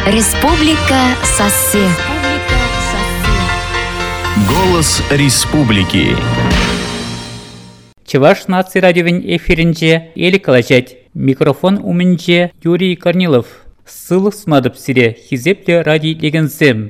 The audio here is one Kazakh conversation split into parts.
Республика Сассе. Голос республики. Чуваш нации радиовин эфиринче ели калачать. Микрофон уминче Юрий Корнилов. Ссылок сунадып сире хизепле ради легензем.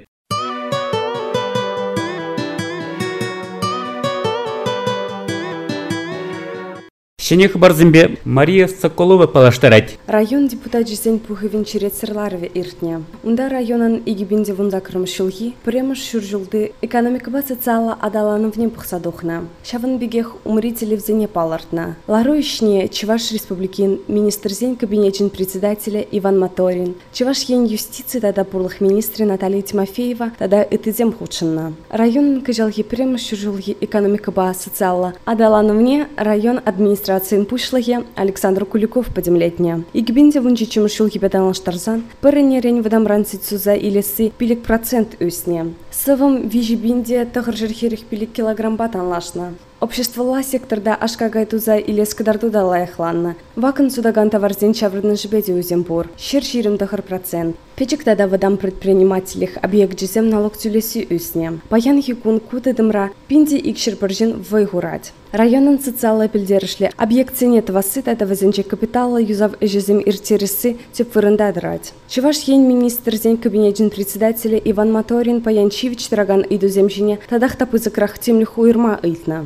Шенех барзымбе Мария Соколова палаштарать. Район депутат жесен пухывин черет сырларве иртне. Унда районан игибинде вундакрым шылги, премыш шуржулды экономикаба социала адалановне пухсадохна. Шавын бегех умрители взене палартна. Ларуишне Чуваш республикин министрзен кабинетчин председателя Иван Моторин, Чуваш ен юстиции тада пурлых министры Наталья Тимофеева тада этидем худшинна. Районан кажалги премыш шуржулги экономикаба социала адалановне район администрации пушлаге Александр Куликов подемлетня. Игбинде вунчи чемшул гибедан штарзан, пырынерень выдам ранцицуза илесы пилик процент үсне. Сывым вижибинде тахыржерхерих пилик килограмм батан лашна. Общество ла секторда ашка гайтуза илес кадардуда лайхланна. Вакын судаган товарзен чаврдын жбеде уземпур. Щер жирим тахыр процент. Печек тада выдам предпринимателях объект жезем налог тюлеси үсне. Паян хикун куты дымра пинди икшер пыржин вайгурать. Районын социалы пилдерішле объект ценет васы тада вазенче капитала юзав жезем иртересы теп вырындадырать. Чуваш ен министрзен кабинетчин председателя Иван Моторин паянчивич траган иду земжине тадах тапы закрах темлих уйрма ыйтна.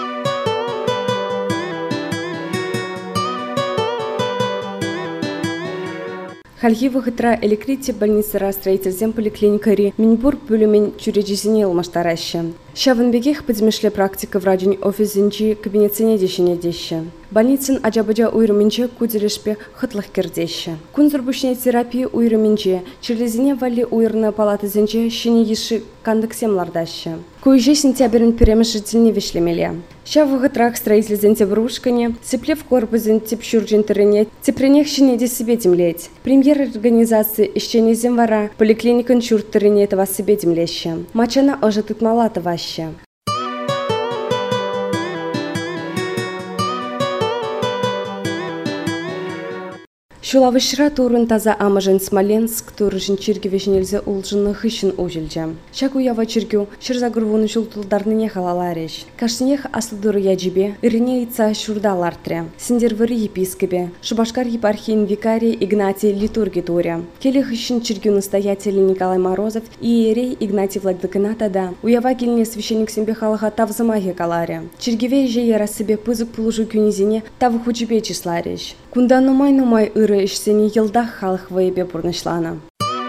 Хальги выхытра электрите больницы строительзем поликлиникари Минбур бөлімен чурежизине алмаштараща. Шавынбегех подзмешле практика в радион офисинчи кабинетсене дешене деші. Больницын аджабаджа уйрыминче куделешпе хытлых кердеші. Кунзурбушне терапии уйрыминче, черлезине вали уйрны палатызенче шене еші кандыксемлардаща. Куйже сентябрин перемешительне вешлемеле. Шавыгытрак строительзен тебрушкане, цеплев корпузен тепшурджин тырене, тепренех шене себе демлеть. Премьер организации ищене земвара, поликлиникан чурт тырене этого себе демлеща. Мачана ожа тут малата ваща. Шулавышра турын таза амажын Смоленск турышын чиргевеш нельзя улжынны хыщын ужылжа. Шаку ява чиргю шырзагурвуны шултулдарныне халалареш. Кашнех аслыдуры яджибе, ирине ица шурдалартре. Синдервыры епископе, Шубашкар епархиин викарий Игнатий литурги туря. Келе хыщын чиргю настоятель Николай Морозов и иерей Игнатий Владыкына тада. Уява келіне священник сембе халаха тавзамаге каларе. Чиргеве же яра себе пызык пулужу кюнизине тавы хучебе числареш. Кунда нумай ыры ишсене елдах халық вайбе бурнышлана.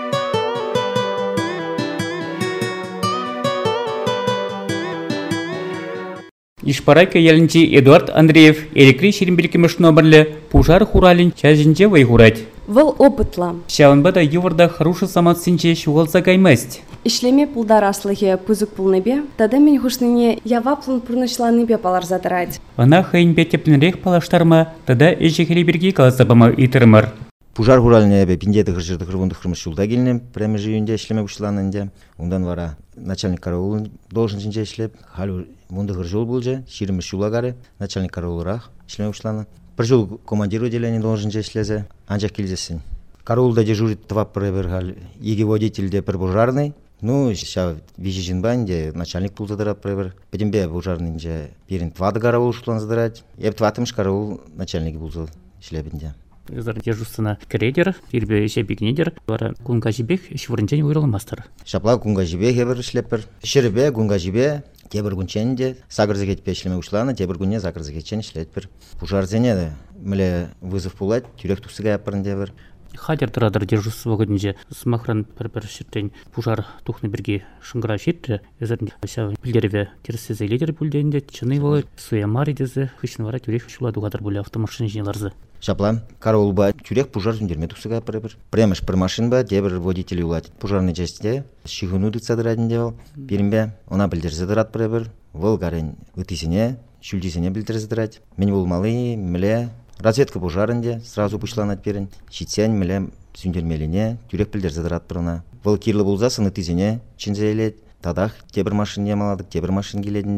Ишпарайка ялинчи Эдуард Андреев электрий шеримбелки мышнобрле пужар хуралин чажинче вайгурать. Выл опытла. Шаванбада юварда харушы саматсинче шугалса каймасть. Ишлеме пулдар аслыхе пузык пулныбе, тада мен хушныне яваплын пурнышланыбе палар задырать. Ана хайнбе тепленрех палаштарма, тада эжехелеберги каласабама итырмар. Пужар хуралне бе пиндеды хыржырды хырвунды хырмыш юлда келінем, прямо жүйінде ішлеме бұшланынде. Ондан вара начальник караулын должен жинже ішлеп, халу вунды хыржыл бұлже, ширіміш юлагары, начальник караулырақ ішлеме бұшланы. Бір жыл командир отделение должен же ішлезе, анжақ келзесін. Караулда дежурит два пребергал, иги водитель де пожарный. Ну, сейчас вижу банде, начальник пул задирать пребер. Потом бе пожарный же перед твады караул шутлан задирать. Я тватымш караул начальник пул шлебенде. Зардежустана кредер, ирбе шебикнедер, бара кунгажибек швырнчен уйрылмастыр. Шапла кунгажибек ебер шлепер. Шербе кунгажибе тебір күнченде сагырзы кетпе шлеме ушланы, тебір күнне сагырзы кетчен шлетпер. Пожарзене мле вызов пулать, тюрек тусыга япырын дебір. Хадер тұрадыр держусы вағыдынже смахран бір шерттен пужар тухны бірге шыңғыра шетті. Өзірінде білдереве терсезе лидер бүлденде чыны болы суямар едезі хүшін вара тюрек шуладу қадыр бөлі автомашын жинеларзы. Шапла, караул ба, тюрек пужар зюндерме тусыга пребір. Премеш бір машин ба, дебір водитель улатит. Пужарный частьте шихуну дык садырадын девал. Берімбе, она білдер задырат пребір. Вол гарен үтісіне, шүлдесіне білдер задырат. Мен бол малы, міле. Разведка пожарынде сразу пушланат перін. Шитсен мілем зюндермеліне, тюрек білдер задырат бірына. Вол кирлы болзасын үтісіне, чинзейлет. Тадах тебір машин демаладық, тебір машин келедінде.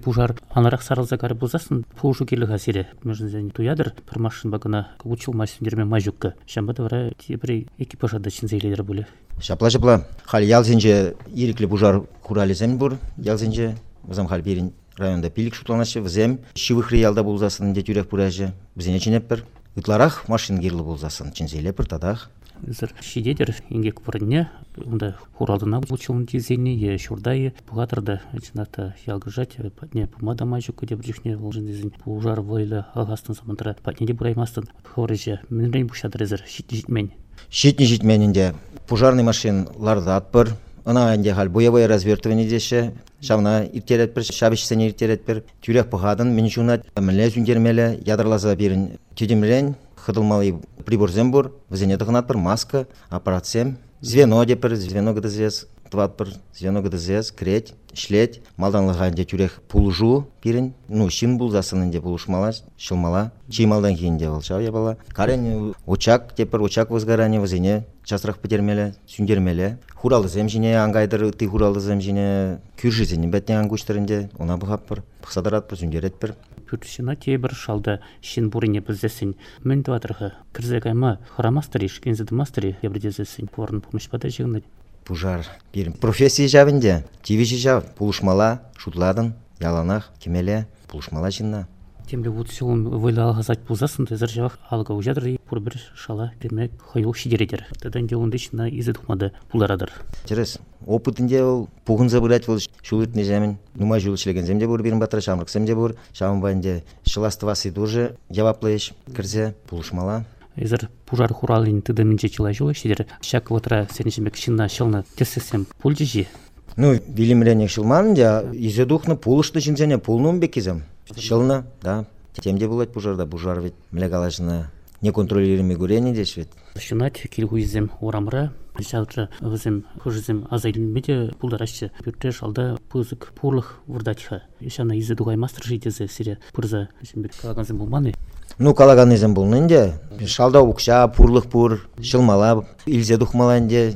пужар анарак сарылза кары болзасын пужу келі хасире межден туядыр бір машин багына учылмай сүндерме мажукка шамбада вара тибри экипажада чинзейлер буле Шапла хал ялзенже ирикле пужар хурализем бур ялзенже вазам хал берин районда пилик шутланашы вазем шивых реалда болзасын де тюрек пуражы бізене чинеппер ытларах машин гирлы болзасын чинзейлеппер тадах Зыр шидедер ингек варне унда хуралдына учылын тизени шурдайы бугатырда чината ялгыжать патне помада мажукка деп жихне волжин дизин пужар войла алгастын самантра патне де бураймастын хорыжа минрен бушадыр зыр шитмен Щитни житменінде пожарный машиналарды атпыр, ана энде хал боевое развертывание деше, шавна иртеретпір, шабишсене иртеретпір, тюрек пахадын, меншунат, мінле зүндермелі, ядырлаза берін тюдемрен, хыдылмалы приборзем бур, візене дығынатпыр, маска, аппаратсем, звено депір, звено гдзес, тватпыр, звено гдзес, креть, шлеть, малданлыға энде тюрек пулжу берін, шин булзасын энде пулушмала, шылмала, чималдан кейінде бол, шау ябала. Карен очак, тепір очак возгаране, візене, частрах петермелі, сүндермелі, хуралы земжіне, аңғайдыр, ты хуралы земжіне, күржізіне бәтне аңгуштырынде, она бұғаппыр, бұқсадаратпыр, сүндеретпір. Пүртшіна тебір шалда шин бурыне біздесін. Мен туатырға кірзек айма харамастыры, шкензеді мастыры ебірдезесін. Порын помышпада жығынады. Пужар берім. Профессия жавінде, тивиші жав, пулышмала, шутладын, яланақ, кемеле, пулышмала жинна. Темле вот селом войла алғазать пулзасын, тезір жавақ алға ұжадыр, пұрбір шала бермек қойыл шидередер. Тадан де онды ішіна изі тұқмады пуларадыр. Терес, опытынде ол пуғын забырать бол, шулыртны жамин, нума жыл шлеген земде бұр, берін батыра, шамрық земде бұр, шамын байынде шыластывасы дұржы, яваплайыш, кірзе, пулышмала. Изір пужар хуралын тыдымынче чылай жылы шидер, шак ватыра сенешімбек шынна шылны тесесем пульжы жи. Вилимренек шылманында, изе духны пулышты жинзене пулнуым бекизем. Шылны, да. Темде болать пужарда, пужар ведь млегалашына неконтролируемый гурение деш ведь. Шынат келгу изем орамыра, шалтры візем хыжызем азайлынбеде пулдарашы. Пүрте шалда пызык пурлық вырдатиха. Ишана изе дугай мастер житезе сире пырза шынбек калаганзем болманы. Калаганызем болнынде, шалда укша, пурлық пур, шылмала, илзе духмаланде,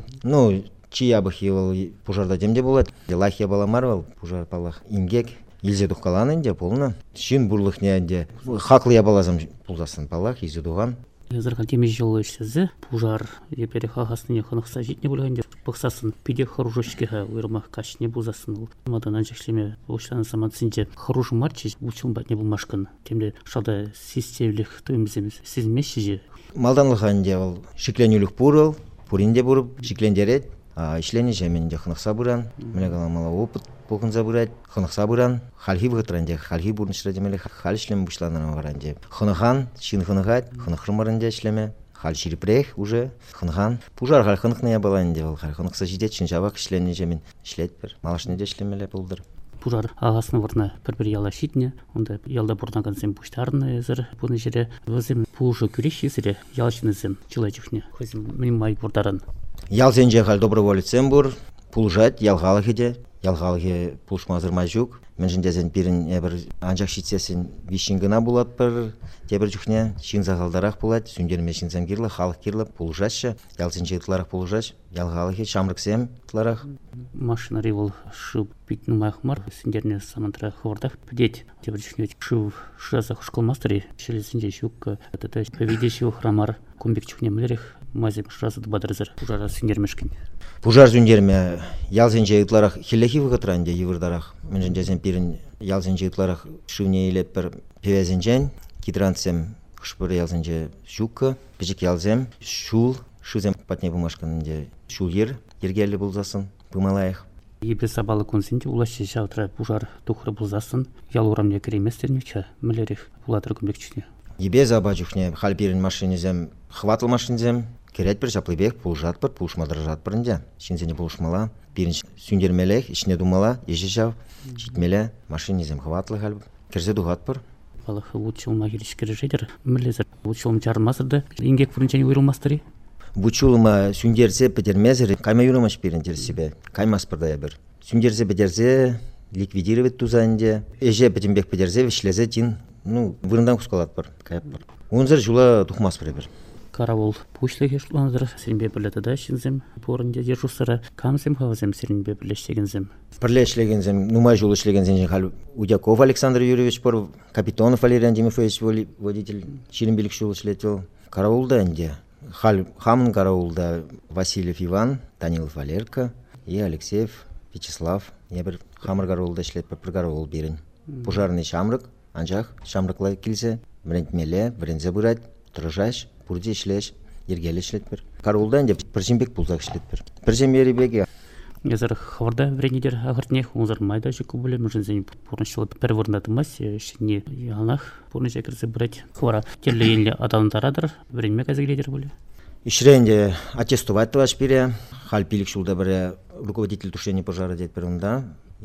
чия бахивал пужарда демде болат, лахия баламарвал, пужар палах ингек. Илзе духкаланынде полна. Шин бурлых неанде. Хаклы ябалазам пулдасын палах, изе дуган. Зархан теме жылы ішсізі, пужар епері хағасыне қанықса жетіне болғанде бұқсасын пиде харужошкеға ұйырмақ кашыне бұлзасын. Мадан анжақшылеме оштаны самансынде харужы марчы ұчылын бәтіне бұлмашқын. Темде шалда систевлік тойымыземіз сезмеші же. Малданлығанде ол шикленюлік пурыл, пуринде бұрып, шиклендерет. Ишлени жеменде хынықса бұран, міне қаламала опыт бұқынза бұрайд, хынықса бұран, халхи бұғытыранде, халхи бұрыншыра демелі, хал ішлем бұшланырын варанде. Хынықан, шин хынықайд, хынықрымарынде ішлеме, хал ширіпрех уже, хынықан. Пужар хал хынықная балайынде ол, хал хынықса жидет, шин жабақ ішлені жемен ішлет бір, малашыне де ішлемелі бұлдыр. Пужар ағасыны варна бір яла шитне, онда ялда бұрнаган зем бұштарыны зір бұны жере, візім пужы күреші зіре, ялшыны зем жылай жүхне, көзім май бұрдарын. Ялзенже хал доброволецем бур, пулжать, ялғалығы пулшмазырмай жүк. Мен жіндезен бірін әбір анжақ шитсесін вишингына булат бір, тебір жүхне, шин зағалдарақ булат, сүндерме шинзем кирлі, халық кирлі, пулжатшы, ялзенже ұтларақ пулжач, ялғалығы шамрықсем ұтларақ. Машина револ шып битну майхмар, сүндерне самантра хвардақ пдеть, тебір жүхне шып шазақ школмастыры, шелесінде жүк, поведеші храмар, комбек жүхне мүлерек, мазем шразыды бадырзыр, пужара сүндермешкін. Пужар зүндерме ялзенже ұтларақ хилехи вғытыранде евырдарақ. Мен жіндезен бірін ялзенже ұтларақ шывне елеп бір певезенжен, кидрансем қышпыр ялзенже жүккі, бежік ялзем, шул, шызем патне бұмашқанынде шул ергелі бұлзасын, бұмалайық. Ебе сабалы консенте улашы жаутра пужар тухры бұлзасын, ял урамне кіреместернюча, мүлерек бұлатыр көмбекчіне. Ебе заба жүхне хал бірін машинезем, хватыл машинезем, керет бір жаплыбек пулжат бір, пулшмадыржат бірінде. Шинзене пулшмала, бірін сүндермелек, ішіне думала, ежі жав, житмеле, машинезем хватлы хал, керзе дуғат бір. Балық ұтшылыма келішкері жайдыр, мүлезір, ұтшылым жармасырды, ингек бірінчені ойрылмастыры. Бұчылыма сүндерзе бідермезір, кайма юрымаш бірін терсебе, каймас бірдая бір. Сүндерзе бідерзе, ликвидировать тузанде, еже бідімбек бідерзе, вишлезе тин, вырындан құскалат бір, кайып бір. Онзыр жула тұқмас бір. каравул пушлыге шуландыр сиринбе билете да шинзем порынде дежурсара камсем хавзем сиринбе билештегензем. Пірлешлегензем, нумай жол ішлегензем хал Удяков Александр Юрьевич пор, Капитонов Валерий Андимофеевич водитель Ширинбелик жол ішлетел. Караулда энде хал хамын караулда Васильев Иван, Данилов Валерка и Алексеев Вячеслав. Я бір хамыр караулда ішлет бір караул берін. Пожарный шамрык, анжақ шамрыклай келсе, бірентмеле, бірензе бұрайд, тұржаш, бұрде ішлеш, ергелі ішлет бір. Караулда энде Біржембек бұлзақ ішлет бір. Біржембері беге. Язар хаварда вренидер агартнех унзар майда жеку буле мужинзен порнчылы перворнатымас шне ялнах порнча кирсе брать хвара телле енле адалындарадыр вренме казыгледер буле. Ишренде аттестовать товаш бере, халпилик шулда бере руководитель тушения пожара дет перунда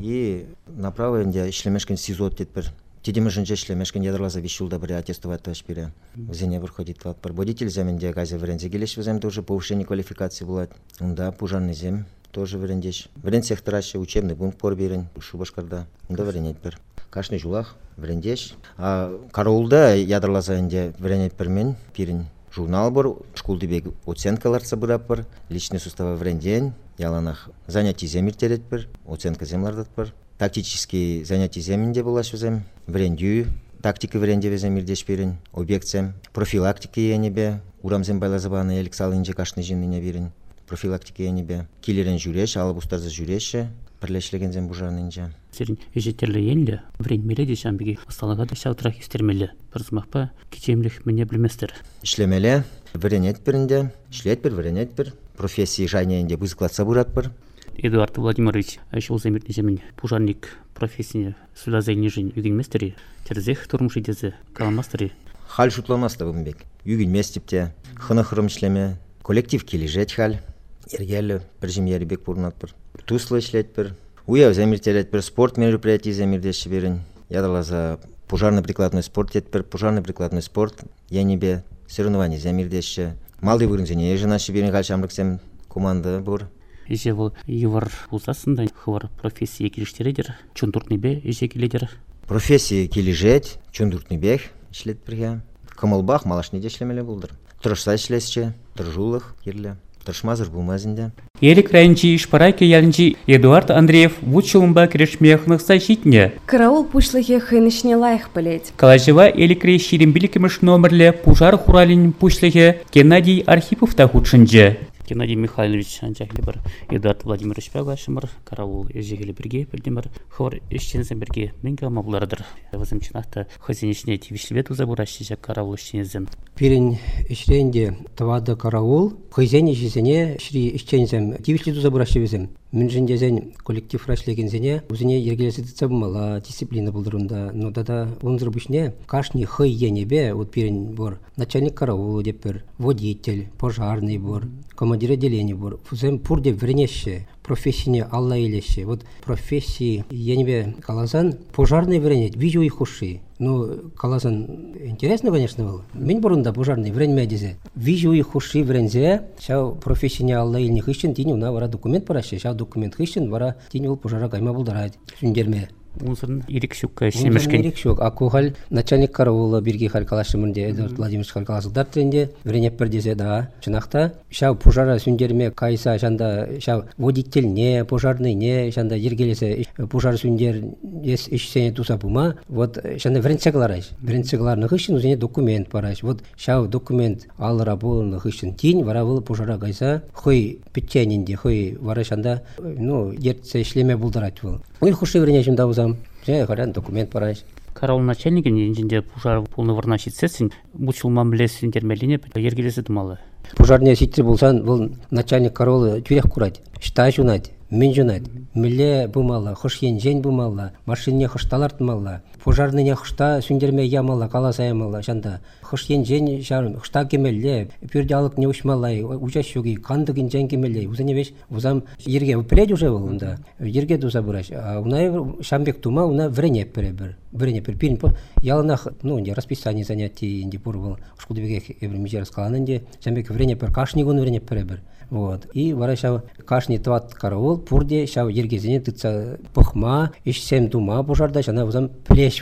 и направо энде ишлемешкен СИЗО дет пер. Тедемешенче ишлемешкен ядрлаза вишулда бере аттестовать товаш бере. Везене выходит вот водитель земенде газе врензе гелеш везем тоже повышение квалификации булат. Унда пожарный зем тоже врендеш. Врен сектораще учебный пункт пор берен Шубашкарда. Унда вренет пер. Кашный жулах врендеш. А караулда ядрлаза энде вренет пермен пирин. Журнал бар, школды бег оценкалар сабырап бар, личный сустава вренден, яланах занятий земир терет бар, оценка землардат бар. Тактический занятий земинде булаш везем, врендю, тактика вренде везем ирдеш берин, объект зем, профилактика енебе, урамзем байлазабаны элексал инже кашны жинныне берин, профилактика енебе, килерен жүреш, алыбустарза жүреше, бірлешлеген зем бужарнынже. Сирин ежетерлі енлі вренмелі де шамбеге асталыға да шаутрах истермелі. Бірзмақпа кетемлік міне білместер. Ишлемеле, вренет бірінде, ишлет бір, вренет бір, профессии жайнеінде бұзықлатса бұрат бір. Эдуард Владимирович айшыл земіртіне жемін пужарник профессияне сүлазайны жын үгінместері, терзех тұрмшидезі каламастыры. Хал шутламаста бұмбек. Үгінместіпте, хынықырым ішлеме, коллектив кележет хал, ергелі біржім ерібек бұрнат бір. Туслы ішлет бір. Уяв земиртерет бір спорт мероприятий земирдеші берін. Ядалаза пожарно-прикладной спорт ет бір, пожарно-прикладной спорт енебе соревнование земирдеші. Малды вырынзене ежі нашы берін қалшамрықсем команда бұр. Еже бұл евар ұлсасында хывар профессия келіштередер, чундуртнебе еже келедер. Профессия кележет, чундуртнебех ішлет бірге. Кымылбақ малашнеде ішлемелі бұлдыр. Тұрышса ішлесче, тұржулық ерлі. Тұршмазыр бұлмазында. Ерік райынчи шпарайке ялынчи Эдуард Андреев вучылымба крешмехнықса житне. Караул пушлыге хынышне лайық білет. Калажева эликре ширимбиликіміш номерле пужар хуралин пушлыге Геннадий Архипов тахучынже. Геннадий Михайлович анчахли бір Эдуард Владимирович пәгашымыр, караул ежегелі бірге білдемір, хор ешчензен бірге менге амабылардыр. Вазымчынақта хозинешіне тивишлевет узабурашчы жак караул ешчензен. Пирин ишренде тавады караул, хозине жезене шри ешчензен тивишлевет узабурашчы везем. Мүнжіндезен коллектив рашлегензене өзіне ергелесі децабымала дисциплина бұлдырында. Но да онзыр бүшне кашни хый енебе, вот пирин бор, начальник караула деп бір, водитель, пожарный бор, командир отделения бор. Фузем пурде вренеше, профессияне алла елеше. Вот профессии енебе калазан, пожарный вренет, видео и хуши. Ну, калазан интересно, конечно, было. Мен борунда пожарный вренме дезе. Видео и хуши врензе, шау профессияне алла елне хыщен, тини уна вара документ параще, шау документ хыщен, вара тини ол пожара кайма булдарайд. Сүндерме. Унсын ирикшукка шемешкен. Ирикшук. Акухал начальник караула бирги халкалашымынде Эдуард Владимирович халкаласылдар тренде вренеппер дезе да. Чынақта шау пожара сүндерме кайса шанда шау водитель не, пожарный не, шанда ергелесе пожар сүндер ес ишсене туса бума. Вот шанда вренцеглараш. Вренцегларны хыщен узене документ параш. Вот шау документ алыра болны хыщен тин, вара был пожара кайса хой петтенинде, хой вара шанда ну ертсе ишлеме булдарать был. Ой хуши вренешим да узам. Я харян документ параш. Караул начальниген енжінде пужар полны варна шитсесін, бұчылман білесін дермеліне ергелесі дымалы. Пожарный ситер болсан, был начальник караулы тюрек курать, шта жунать, мен жунать, миле бумала, хош енжен бумала, машине хошталар тмала, пожарныне хошта сүндерме ямала, каласа ямала, шанда. Хош енжен шарым, хошта кемелле, пюрде алып не ушмалай, учащуги, кандыгин жен кемелле, узане веш, узам ерге выпред уже был, да, ерге дуза бураш, а уна шамбек тума, уна врене перебер, пирин по яланах, ну, не расписание занятий, не пурвал, шкудбеге евремиже раскалананде, шамбек врене пер кашнигун врене перебер. Вот. И вара шау кашни тват караул, пурде шау ергезене тыца похма, ишсем тума пожарда, шана узам плещ узам.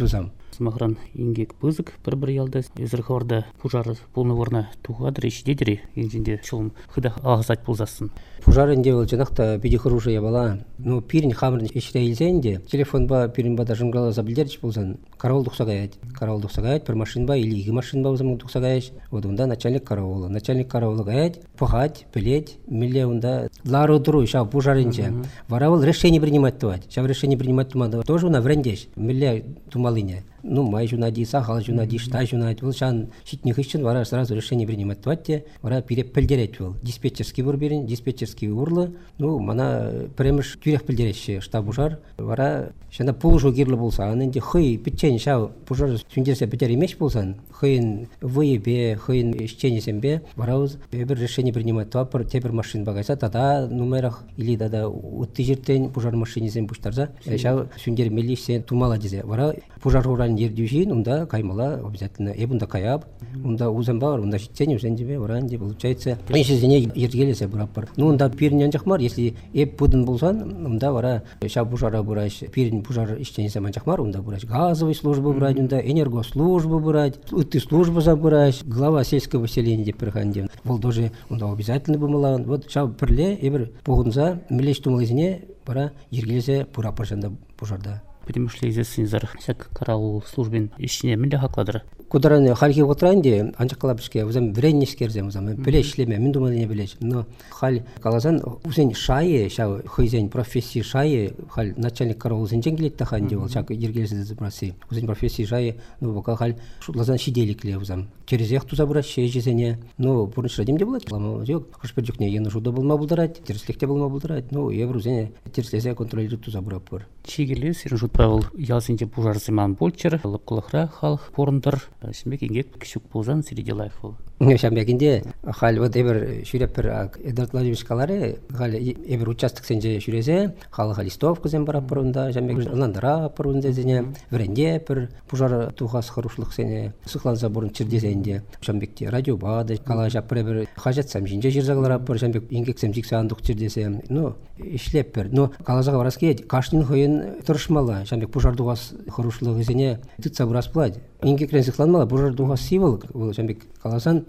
Смахран ингек пызык бір ялда изырхорда пужар полноворна тугадыр ишидедери инжинде чулым хыда агызать пулзасын. Пожар инде ол жанакта биди хорошая бала. Ну пирин хамрын ишрейлзенде телефон ба пирин ба даже мгала забилдерч болсан. Караул духсагаять. Пер машин ба или иги машин ба узам духсагаять. Вот унда начальник караула. Начальник караула гаять, пахать, пилеть, милле унда лару дру ша пожаринче. Варавал решение принимать туать. Ша решение принимать тумада. Тоже на врендеш. Милле тумалине. Ну, май жунади, сахал жунади, штай жунади. Ол шан шитних ищен вара сразу решение принимать туатте. Вара пилдерет был. Диспетчерский бурберин, диспетчерский урлы. Ну, мана премеш тюрех пилдерещи штаб пожар. Вара шана полужу гирлы болса. Аненде хый питчен ша пожар сүндерсе бетер имеш болсан. Хыйын выебе, хыйын ищенесембе. Вара уз бер решение принимать туапыр тепер машин багайса. Тада номерах или тада утты жертен пожар машинесен буштарза. Ша сүндер мелишсен тумала дезе. Вара пожар уран ердюжин, унда каймала обязательно. Эбунда каяб, унда узамбар, унда щитсене узенжебе, уранде получается. Ищезене ергелесе бураппар. Ну унда пирин янчахмар, если эп пудын болсан, унда вара ша пожара бураш, пирин пожар ищенесе манчахмар, унда бураш газовый службу брать, унда энергослужбу брать, ты службу забрать, глава сельского поселения деп перхандем. Вол тоже унда обязательно бумалан. Вот ша перле, эбер погунза, милеш тумалызине, вара ергелесе бураппар жанда пожарда. Примешли изесинзар всяк караул службин ишне милля хакладыр. Кудараны хальки отранде анчакалапышке узам вреннискерзем узам билешлеме мен думалыне билеш. Но халь калазан узен шае ша хызен профессии шае халь начальник караул зенженгилет таханде ол чак ергелсе забраси. Узен профессии шае ну бока халь шутлазан шиделикле узам. Через яхту забраш шежезене. Ну бурныш радимде булат. Лама жок хашпедюкне ені жуда булма булдырать, терсликте булма булдырать. Ну еврузене терслезе контролирует ту забраппыр. Чигеле сержут правил ялсинде пожар зиман больчер, лапкулахра халх порндыр. Шимбек ингек кишук пулзан среди лайфол. Шамбекинде халь вот эбер шүрепер Эдуард Владимирович каларе халь эбер участок сенже шүрезе хал листовка зен бара порунда шамбек ландара порунда зене вренде пер пожар тухас хорошлык сене сыклан заборын чердезенде шамбекте радио бада калажа пребер хажат сам жинже жирзаглара пер шамбек ингек семжик сандук чердесе ну ишлеп пер но калажага вараски кашнин хойын туршмала шамбек пожар тухас хорошлык зене тытса бурас плать ингек ренсыкланмала пожар тухас сивыл шамбек каласан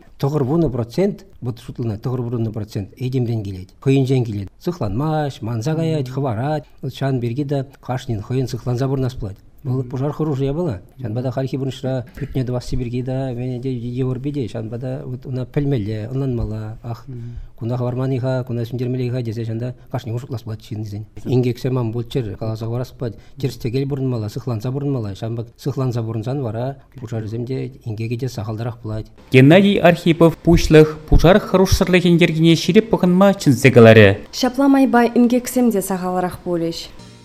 90%, вот шутлана 90% эдемден келет. Хойынжен келет. Сыхланмаш, манзагаять, хварать. Вот шан бергида кашнин хойын сыхланза бурнасплать. Был пожар хорошая была. Шан бада хальхи бурнышра пютне 20 бергида менеде еворбиде. Шан бада вот она пельмеле, онланмала. Ах, куна хварманиха, куна сүндермелиха десе шанда кашнин ушукласплать чиндизен. Ингексемам болчер каласа хварасплать. Терстегел бурнмала, сыхланза бурнмала. Шан бак сыхланза бурнзан вара пожар земде ингегеде сахалдарах плать. Геннадий Архипов пушлых пожар хорошсырлыгын ергене ширип пыгынма чынзегалары. Шапламай бай ингексемде сахаларах болеш.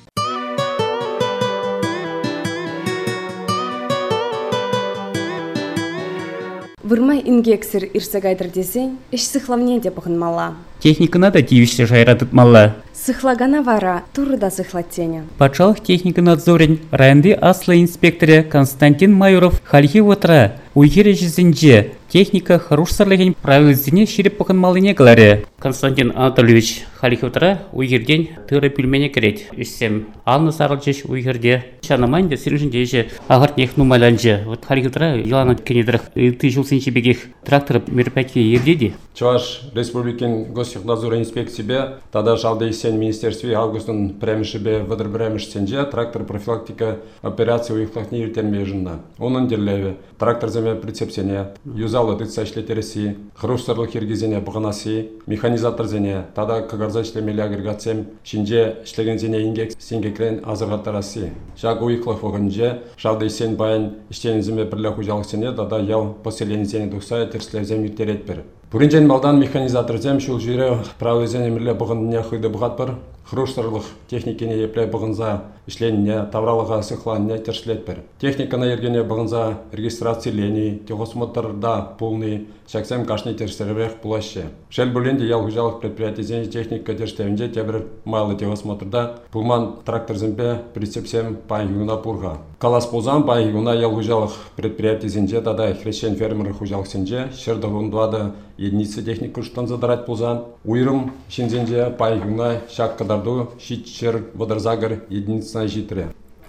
Вырмай ингексер ирсагайдыр десен, иш сыхлавне деп пыгынмала. Техникана да тивиште жайратытмалла. Сыхлагана вара, туры да сыхлаттене. Патшалық техника надзорен районды аслы инспекторы Константин Майоров хальхи отра уйхере жезінже техника хорошсырлыгын правилзіне ширип пыгынмалыне галаре. Константин Анатольевич хальхи отра уйхерден тыры пülмене керет. Ишсем алны сарылчеш уйхерде. Шанамайнде сиржінде же ағырт нех нумайланже. Вот хальхи отра ялана кенедіріх ты жылсынче бегех трактор мероприятие ердеди. Чуваш Республикин Гостехнадзор инспекция тогда жалды сен министерстве августын премишебе выдыр премишсенже трактор профилактика операции уйхлахни иртенбежында. Onun дерлеве трактор земе прицепсене, юзалы дыца ишлетереси, хрустарлык ергезене бұғынасы, механизатор зене, тада кагарза ишлемелі агрегатсем, шинже ишлеген зене ингек сенгекрен азырғаттарасы. Жак уйхлах вғынже, жалды сен байын иштен земе бірлі хужалық сене, тада ял поселені зене дұқса терслер зем иртерет бір. Буринжен малдан механизатор зем шул жире правы зене мірлі бұғынне хыды бұғат бір, хрустарлык техникене епле бұғынза ішленіне, тавралыға сықланне тершлет бір. Техниканы ергене бұғынза регистрациялени, техосмотрда полный, шаксем кашни терсеревех пулаще. Шел бүленде ял хужалық предприятие техника терштевінде тебір майлы техосмотрда пулман трактор зембе прицепсем пайгуна пурға. Калас пулзан пайгуна ял хужалық предприятие зенже тада хрещен фермер хужалық сенже, шерді рундвады единицы технику штан задарать пулзан, уйрым шинзенже пайгуна шак кадарду шитчер водырзагар единицына житре.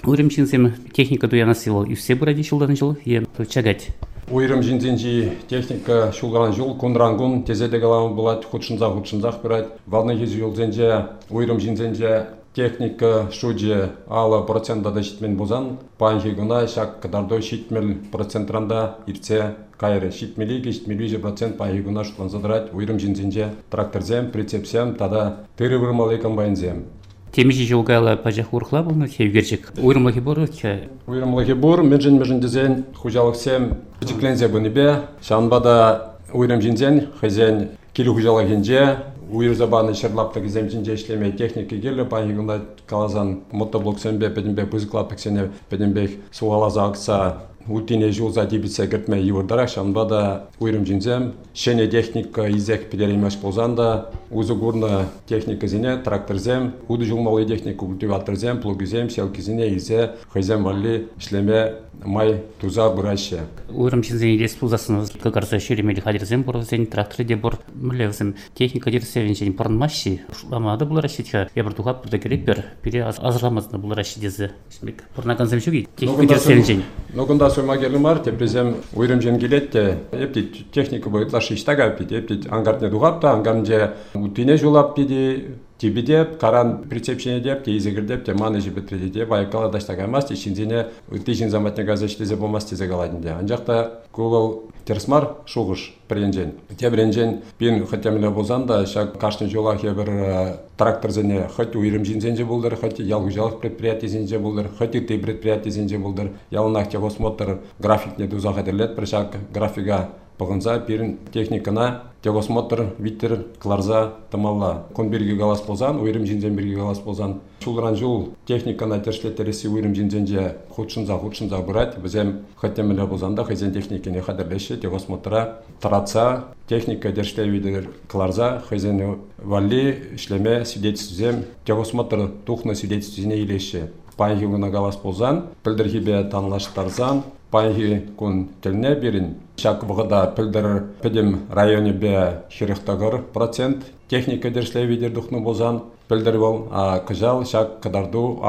Уйрым чинсем техника дуяна силал и все бради шулдан жыл ем чагать. Уйрым жинзенжи техника шулган жыл кундрангун тезеде галамы булат худшынзах бирать. Валны хиз жыл зенже уйрым жинзенже техника шуджи ала процентда да шитмен бозан. Панхи гуна шак кадардой шитмел процентранда ирце кайры шитмелиги шитмелиже процент панхи гуна шутлан задрать. Уйрым жинзенже тракторзем, прицепсем, тада тыры вырмалы комбайнзем. Темижи жылгала пажах урхла был на тевгерчик. Уйрымлахи бору че? Уйрымлахи бор, межен дизайн, хужалых сем, жиклензе бунибе, шанбада уйрым жинзен, хозяин килю хужалых инже, уйр забаны шерлапта гизем жинже ишлеме техники геле, панигунда калазан мотоблок сембе, педимбе пузыклапик сене, педимбе суалаза акса, утине жылза дебице гертме юрдарак, шанбада уйрым жинзем, шене техника изек педеримеш ползанда, узугурна техника зине, тракторзем, уду жылмалы техника культиваторзем, плугизем, селкизине изе, хозяин вали шлеме май туза бураше. Уйрым чинзен идес пулзасын как арса шеремели хадирзем борзен трактор де бор млевзем техника дерсевен жен порнмаши амада буларашитха я бартухап да гриппер пере азрамазна буларашидезе шмик порнаганзем шуги техника дерсевен жен. Ногунда соймагерлы марте презем уйрым жен гилетте эпти техника бойытла шиштага пит эпти ангартне дугапта ангарнже утине жулап пиди Тибидеп, каран прицепшене деп, тейзегер деп, те манежи бетреде деп, айкала даштагаймас, тишинзене, тишин заматне газечлезе болмас тезе галадинде. Анжакта Google терсмар шугыш пренжен. Те бренжен бин хотямле бозанда, шак кашны жолах ебер тракторзене, хоть уйрым жинзенже булдыр, хоть ялгужалых предприятий зенже булдыр, хоть и ты предприятий зенже булдыр. Ялынах те осмотр график не дузах адерлет, пришак графига Погонза пирин техникана тегосмотр виттер кларза тамалла конберги галас ползан уйрым жинзен берги галас ползан шулран жул техникана тершлетереси уйрым жинзенже худшынза брать бизем хотемеле ползанда хозяин техникине хадерлеше тегосмотра тараца техника терштевидер кларза хозяин вали шлеме свидетельствем тегосмотр тухна свидетельствине илеше пайгуна галас ползан пилдерхибе танлаштарзан Панги кун телне берин. Шак вғыда пілдір педем районе бе хирықтағыр процент техника дершлевидер дұхны бозан пілдір бол, а кыжал шак кадарду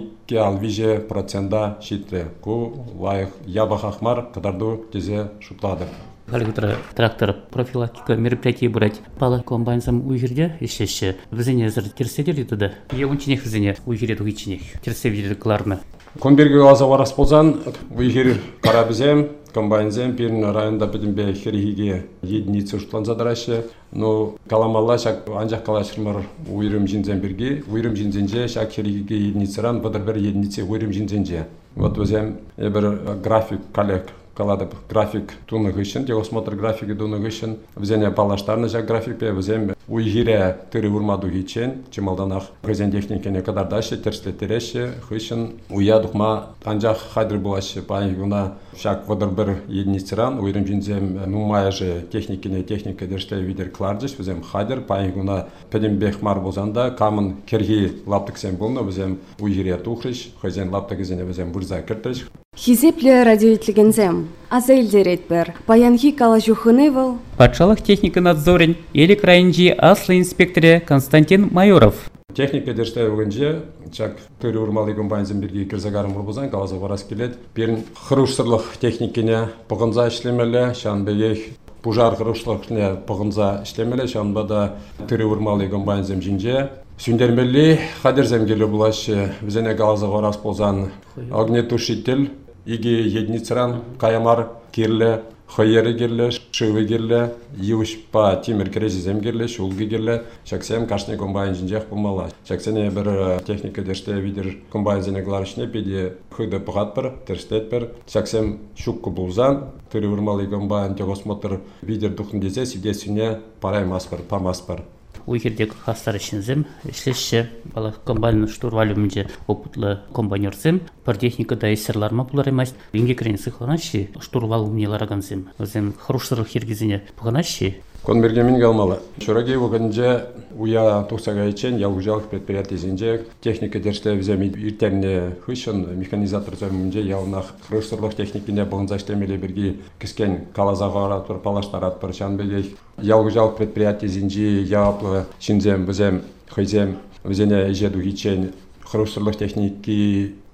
алвиже процента шитре. Ку лайық ябах ахмар кадарду тезе шутлады. Халигутра трактор профилактика мероприятий брать пала комбайнсам уйгерде ещеше везене зыр терседер туда. Еунчинех везене уйгере дугичинех терсевидер кларна. Конберги глаза варас ползан, уйгер карабизем, комбайнзем, пирн районда бедимбе херихиге единицу шутлан задраше. Но каламалла шак анжак калашырмар уйрым жинзен берги, уйрым жинзенже шак херихиге единицаран бадырбер единице уйрым жинзенже. Вот возем ебер график коллег. Каладып график туны гышын, тегосмотр графики туны гышын, взене палаштарны жак графикпе, взем уйгире тыры урмаду гичен, чемалданах гызен техникене кадардаше, терслетереше, гышын, уя духма анжах хайдыр булашы, паигуна шак водырбыр единицеран, уйрым жинзем нумая же техникене техника дерштей видер клардыш, взем хайдыр, паигуна педембех мар бозанда, камын керги лаптыксен болны, взем уйгире тухрыш, гызен лаптыгызене взем бурза кертыш. Хизепле радиоитлегензем. Азайлдерет бер. Паянхи калажухынывал. Патшалық техника надзорен елік райынжи аслы инспекторе Константин Майоров. Техника дерштей өгінже, чак тыры урмалы комбайнзен бірге кірзагарым ұрбызан, қалазы варас келет. Берін хырушсырлық техникіне пұғынза ішлемелі, шан бегех пужар хырушсырлықне пұғынза ішлемелі, шан бада тыры урмалы комбайнзен жинже. Сүндермелі хадерзем келі бұлашы, візене қалазы варас болзан огнетушитель, иги единицаран каямар керле, хайері керле, шывы керле, евышпа тимір керезізем керле, шулғы керле, шаксем кашне комбайн жинжех бұмала. Шаксене бір техника дерште видер комбайн зене гларышне педе хыды пұғат бір, терштет бір. Шаксем шукку бұлзан, тыры вырмалы комбайн тегосмотр видер дұхын дезе, сидесіне парай маспыр, памаспыр. Уйгердек хастар ішінзем, ішлеші бала комбайны штурвалюмінде опытлы комбайнерзем, пар техникада эсерларма бұлар емайс. Венге крен сықланаши, штурвалюмнелар аганзем. Өзем хорошсырық ергезіне бұғанаши. Конбергемин галмалы. Шураги вогонже уя тухсага ичен ялгужалых предприятий зенже техника дершле взем иртерне хышын механизатор зөмünje ялнах хрышсырлық техникине бұғынза іштемелі бірге кіскен калазаға аратпыр, палаштар аратпыр, шанбегей ялгужалых предприятий зенже яаплы шинзем, бізем, хызем, взене ежеду ичен хрышсырлық техники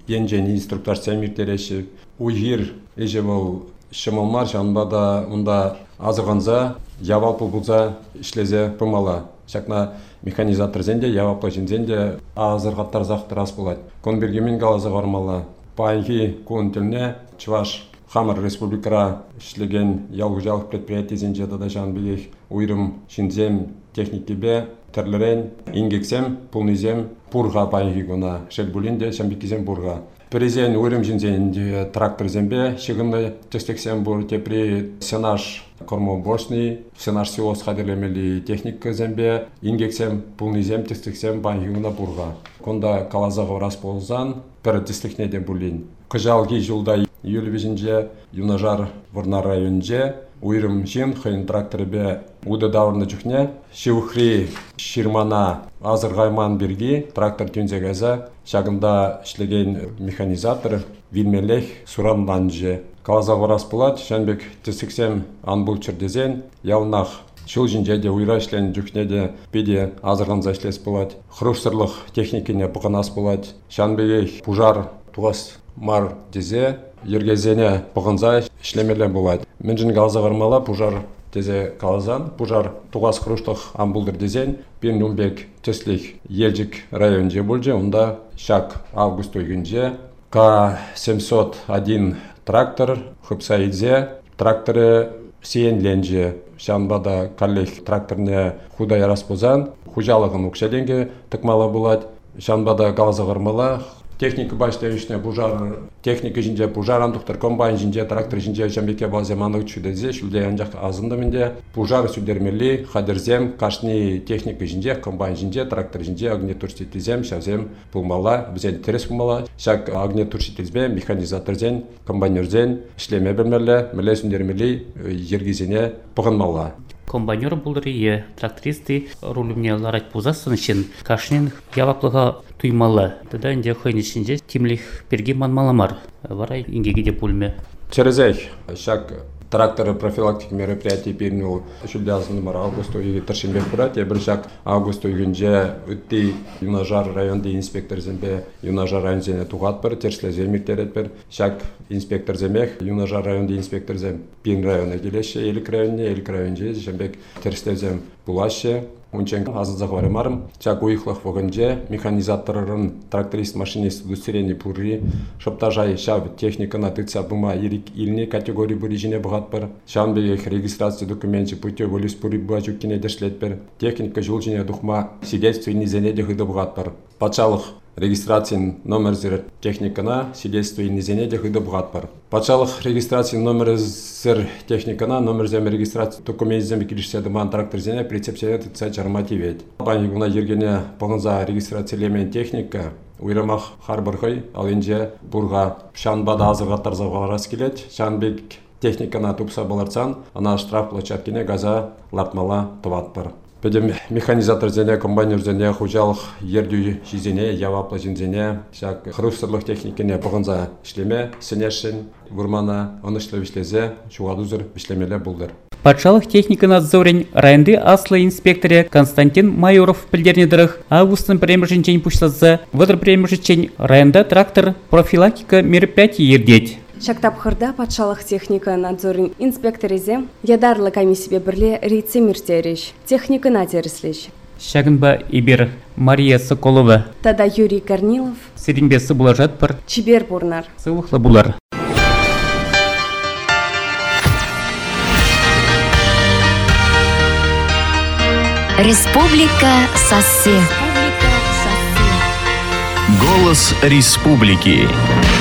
енжен инструктаж сәмиртереші уйгир еже бол шымылмар жанбада унда азырғанза явалпы бұлза ішлезе пымала. Шакна механизатор зенде, явапла жинзенде азырғаттар зақтыр ас болады. Конбергемен галазы ғармала. Пайги контельне Чуваш Хамар республикара ішлеген ялғыжалық предприятие зенде дада жан білек уйрым шинзем техникебе тірлерен ингексем, пулнизем, пурға пайги гона. Шелбулинде шамбекизем пурға. Презен уйрым жинзенде трактор зембе шығынды тестексем бұр тепри сенаж кормо бошный, сенаж силос хадерлемели техника зембе, ингексем, пулнизем, тестексем пайгигуна пурға. Конда калазағы рас болзан, пір тестекнеден бұлин. Қыжалги жылда Юльвизинже, Юнажар Варнар районже, уйрым жин хын тракторбе уды давырны жүхне, шивхри ширмана азырғайман берги трактор тюнзегаза, шагында ішлеген механизатор вилмелех сурамданже. Калазағы рас болады, шанбек тестексем анбул чердезен, ялнақ Шул жинжеде уйра ішлен жүхнеде педе азырғанза ішлес болады. Хрушсырлық техникіне бұғанас болады. Шанбеге пужар туғас мар дезе, ергезене бұғанза ішлемелен болады. Мен жын галазағырмала пужар дезе калазан, пужар туғас хруштық амбулдыр дезен, бен умбек теслих елжік районже болже, онда шак август ойгінже К-701 трактор хыпса идзе, тракторы сиенленже. Шанбада каллех тракторне худа ярас бозан, хужалығын укшеленге тыкмала болады. Шанбада галазағырмала, техника баштайышне пужар, техника жинже пужар андықтар, комбайн жинже, трактор жинже жамбеке базе маңығы чүдезе, шүлде анжақ азында менде, пужар сүдермели, хадерзем, кашни техника жинже, комбайн жинже, трактор жинже, агне турситизем, шавзем пулмала, бізен терес пулмала, шак агне турситизбе, механизаторзен, комбайнерзен, ішлеме білмелі, міле сүндермели, ергезене пұғынмала. Комбайнер бұлдыры трактористы рулімне ларать пузасын үшін кашнен яваплыға туймалы. Тада инде хойн ішінде тимлих перги манмаламар. Варай ингеге де пульме. Черезей, шак тракторы профилактик мероприятий пернул шүлдязын мар август ойге тыршынбек бұрат. Бір шак август ойгінже үтті Юнажар районды инспектор зембе Юнажар район зене туғат бір, терсле земіртерет бір. Шак инспектор земех, Юнажар районды инспектор зем пен района келеші, елік районже, жембек терсле зем бұлашы. Унчен азызақ варемарым, чак уйхлах вогынже, механизаторын, тракторист, машинист, удостоверение пурри, шоптажай шав техникана тыца бума илни категории бурижине бұғат бір, шанбегех регистрация документи путё волюс пурри буа жүккене дешлет бір, техника жолжине духма свидетельство низенеде хыды бұғат бір. Патшалық регистрациян номер зір техникана свидетельство низенеде хыды бұғат бір. Патшалық регистрациян номер зір техникана номер зем регистрация документ зем келішседі ман трактор зене прицепсене тыца жармативет. Панигуна ергене бұғынза регистрациялемен техника уйрамақ харбырғай, ал енже бұрға шанбада азырғаттар завғаларас келет, шанбек техникана тупса баларцан, ана штраф площадкене газа лапмала тыват бір. Педем механизатор зене, комбайнер зене, хужалық ердю жизене, явапла жинзене, шак хрустырлық техникене бұғынза ішлеме, сенешін, вұрмана, оны ішлезе, шуғадузыр ішлемеле бұлдыр. Патшалық техника надзорен районды аслы инспекторе Константин Майоров пілдернедіріх августын премержінчен пұшлазы, вăдыр премержінчен районда трактор профилактика мероприятий ердет. Шактапхырда патшалық техника надзорын инспекторизе ядарлы комиссия бірле рейдсе миртереш, техника натерслеш. Шагынба Ибер Мария Соколова. Тада Юрий Корнилов. Сиринбесі бұлажат бір. Чибер Бурнар. Сылықлы бұлар. Республика Сассе. Голос республики.